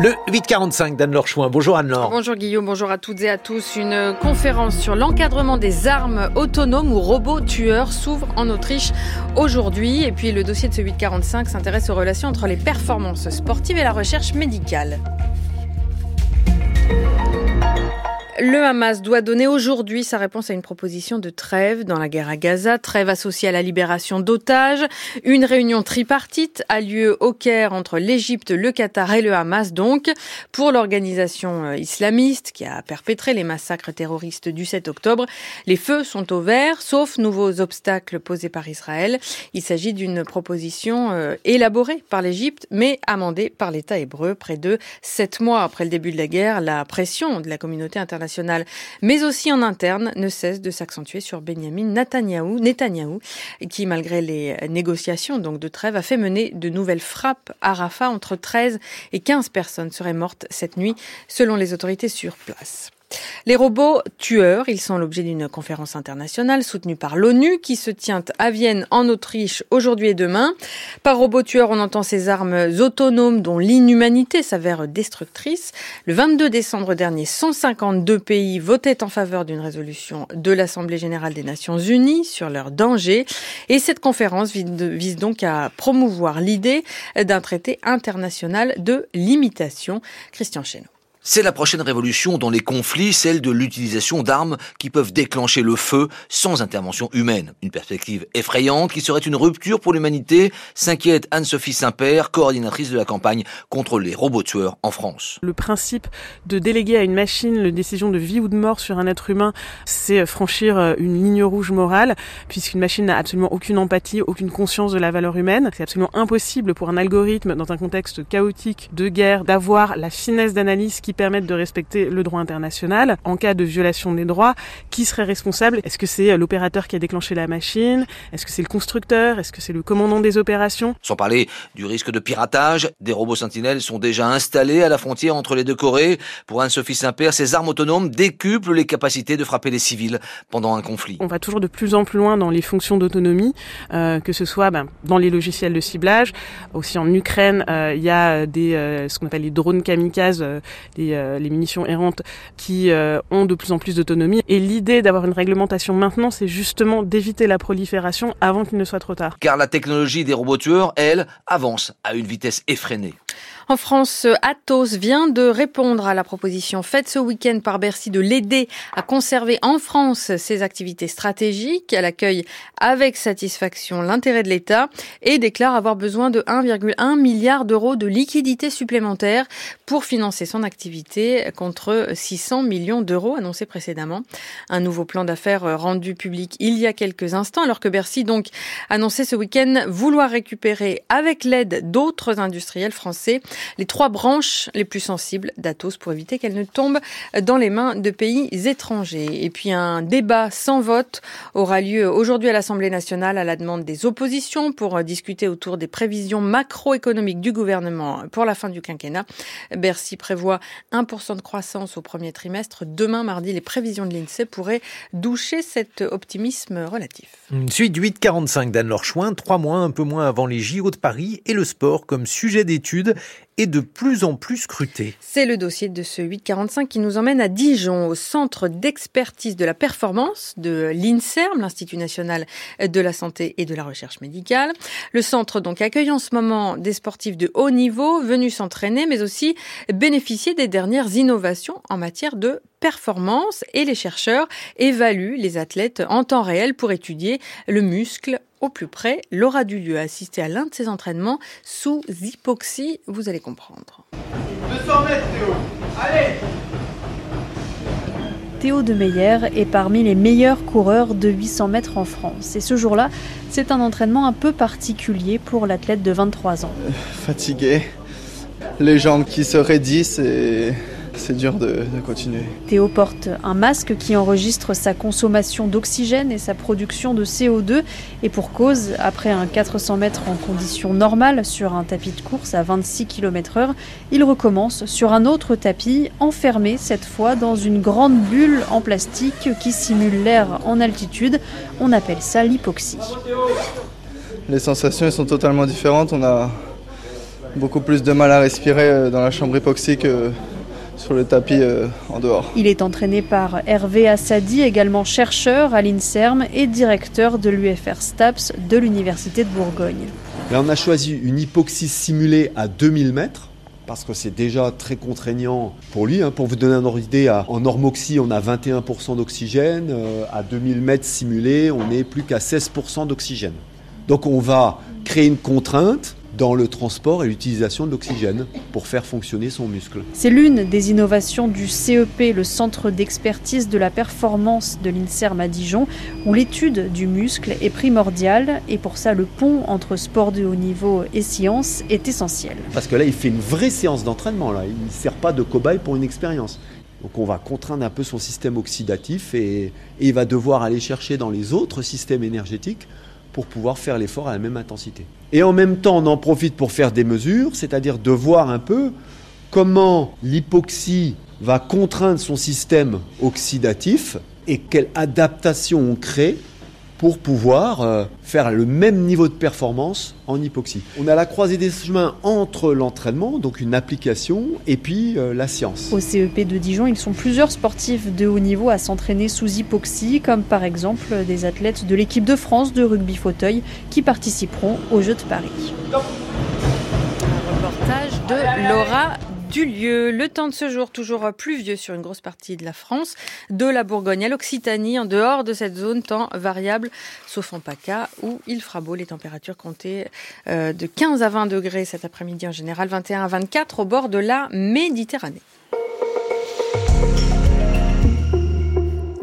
Le 8h45 d'Anne-Laure Chouin. Bonjour Anne-Laure. Bonjour Guillaume, bonjour à toutes et à tous. Une conférence sur l'encadrement des armes autonomes ou robots tueurs s'ouvre en Autriche aujourd'hui. Et puis le dossier de ce 8h45 s'intéresse aux relations entre les performances sportives et la recherche médicale. Le Hamas doit donner aujourd'hui sa réponse à une proposition de trêve dans la guerre à Gaza, trêve associée à la libération d'otages. Une réunion tripartite a lieu au Caire entre l'Égypte, le Qatar et le Hamas donc, pour l'organisation islamiste qui a perpétré les massacres terroristes du 7 octobre. Les feux sont au vert, sauf nouveaux obstacles posés par Israël. Il s'agit d'une proposition élaborée par l'Égypte, mais amendée par l'État hébreu. Près de 7 mois après le début de la guerre, la pression de la communauté internationale, mais aussi en interne, ne cesse de s'accentuer sur Benyamin Netanyahou, qui, malgré les négociations donc de trêve, a fait mener de nouvelles frappes à Rafah. Entre 13 et 15 personnes seraient mortes cette nuit, selon les autorités sur place. Les robots tueurs, ils sont l'objet d'une conférence internationale soutenue par l'ONU qui se tient à Vienne en Autriche aujourd'hui et demain. Par robot tueur, on entend ces armes autonomes dont l'inhumanité s'avère destructrice. Le 22 décembre dernier, 152 pays votaient en faveur d'une résolution de l'Assemblée générale des Nations unies sur leur danger. Et cette conférence vise donc à promouvoir l'idée d'un traité international de limitation. Christian Chesneau. C'est la prochaine révolution dans les conflits, celle de l'utilisation d'armes qui peuvent déclencher le feu sans intervention humaine. Une perspective effrayante qui serait une rupture pour l'humanité, s'inquiète Anne-Sophie Saint-Père, coordinatrice de la campagne contre les robots tueurs en France. Le principe de déléguer à une machine la décision de vie ou de mort sur un être humain, c'est franchir une ligne rouge morale, puisqu'une machine n'a absolument aucune empathie, aucune conscience de la valeur humaine. C'est absolument impossible pour un algorithme, dans un contexte chaotique de guerre, d'avoir la finesse d'analyse qui permettent de respecter le droit international. En cas de violation des droits, qui serait responsable ? Est-ce que c'est l'opérateur qui a déclenché la machine ? Est-ce que c'est le constructeur ? Est-ce que c'est le commandant des opérations ? Sans parler du risque de piratage, des robots sentinelles sont déjà installés à la frontière entre les deux Corées. Pour Anne-Sophie Saint-Père, ces armes autonomes décuplent les capacités de frapper les civils pendant un conflit. On va toujours de plus en plus loin dans les fonctions d'autonomie, que ce soit dans les logiciels de ciblage. Aussi en Ukraine, il y a ce qu'on appelle les drones kamikazes, les munitions errantes qui ont de plus en plus d'autonomie. Et l'idée d'avoir une réglementation maintenant, c'est justement d'éviter la prolifération avant qu'il ne soit trop tard. Car la technologie des robots tueurs, elle, avance à une vitesse effrénée. En France, Atos vient de répondre à la proposition faite ce week-end par Bercy de l'aider à conserver en France ses activités stratégiques. Elle accueille avec satisfaction l'intérêt de l'État et déclare avoir besoin de 1,1 milliard d'euros de liquidités supplémentaires pour financer son activité contre 600 millions d'euros annoncés précédemment. Un nouveau plan d'affaires rendu public il y a quelques instants alors que Bercy donc annonçait ce week-end vouloir récupérer avec l'aide d'autres industriels français les 3 branches les plus sensibles d'Atos pour éviter qu'elles ne tombent dans les mains de pays étrangers. Et puis un débat sans vote aura lieu aujourd'hui à l'Assemblée nationale à la demande des oppositions pour discuter autour des prévisions macroéconomiques du gouvernement pour la fin du quinquennat. Bercy prévoit 1% de croissance au premier trimestre. Demain, mardi, les prévisions de l'INSEE pourraient doucher cet optimisme relatif. Suite du 8h45 d'Anne-Laure Chouin, 3 mois, un peu moins avant les JO de Paris et le sport comme sujet d'étude est de plus en plus scruté. C'est le dossier de ce 8h45 qui nous emmène à Dijon, au centre d'expertise de la performance de l'INSERM, l'Institut national de la santé et de la recherche médicale. Le centre donc accueille en ce moment des sportifs de haut niveau venus s'entraîner, mais aussi bénéficier des dernières innovations en matière de performance. Et les chercheurs évaluent les athlètes en temps réel pour étudier le muscle au plus près. Laura Dulieu a assisté à l'un de ces entraînements sous hypoxie. Vous allez comprendre. 200 mètres, Théo. Allez! Théo de Meyer est parmi les meilleurs coureurs de 800 mètres en France. Et ce jour-là, c'est un entraînement un peu particulier pour l'athlète de 23 ans. Fatigué, les jambes qui se raidissent et c'est dur de continuer. Théo porte un masque qui enregistre sa consommation d'oxygène et sa production de CO2. Et pour cause, après un 400 mètres en conditions normales sur un tapis de course à 26 km/h, il recommence sur un autre tapis, enfermé cette fois dans une grande bulle en plastique qui simule l'air en altitude. On appelle ça l'hypoxie. Les sensations elles sont totalement différentes. On a beaucoup plus de mal à respirer dans la chambre hypoxie que sur le tapis en dehors. Il est entraîné par Hervé Assadi, également chercheur à l'INSERM et directeur de l'UFR STAPS de l'Université de Bourgogne. Là, on a choisi une hypoxie simulée à 2000 mètres. Parce que c'est déjà très contraignant pour lui. Pour vous donner un ordre d'idée, en normoxie, on a 21% d'oxygène. À 2000 mètres simulés, on n'est plus qu'à 16% d'oxygène. Donc on va créer une contrainte dans le transport et l'utilisation de l'oxygène pour faire fonctionner son muscle. C'est l'une des innovations du CEP, le Centre d'expertise de la performance de l'INSERM à Dijon, où l'étude du muscle est primordiale et pour ça le pont entre sport de haut niveau et science est essentiel. Parce que là, il fait une vraie séance d'entraînement. Là. Il ne sert pas de cobaye pour une expérience. Donc on va contraindre un peu son système oxydatif et il va devoir aller chercher dans les autres systèmes énergétiques pour pouvoir faire l'effort à la même intensité. Et en même temps, on en profite pour faire des mesures, c'est-à-dire de voir un peu comment l'hypoxie va contraindre son système oxydatif et quelle adaptation on crée pour pouvoir faire le même niveau de performance en hypoxie. On a la croisée des chemins entre l'entraînement, donc une application, et puis la science. Au CEP de Dijon, ils sont plusieurs sportifs de haut niveau à s'entraîner sous hypoxie, comme par exemple des athlètes de l'équipe de France de rugby fauteuil qui participeront aux Jeux de Paris. Un reportage de Laura Dulieu. Le temps de ce jour, toujours pluvieux sur une grosse partie de la France, de la Bourgogne à l'Occitanie, en dehors de cette zone, temps variable, sauf en PACA, où il fera beau. Les températures comptées de 15 à 20 degrés cet après-midi en général, 21 à 24 au bord de la Méditerranée.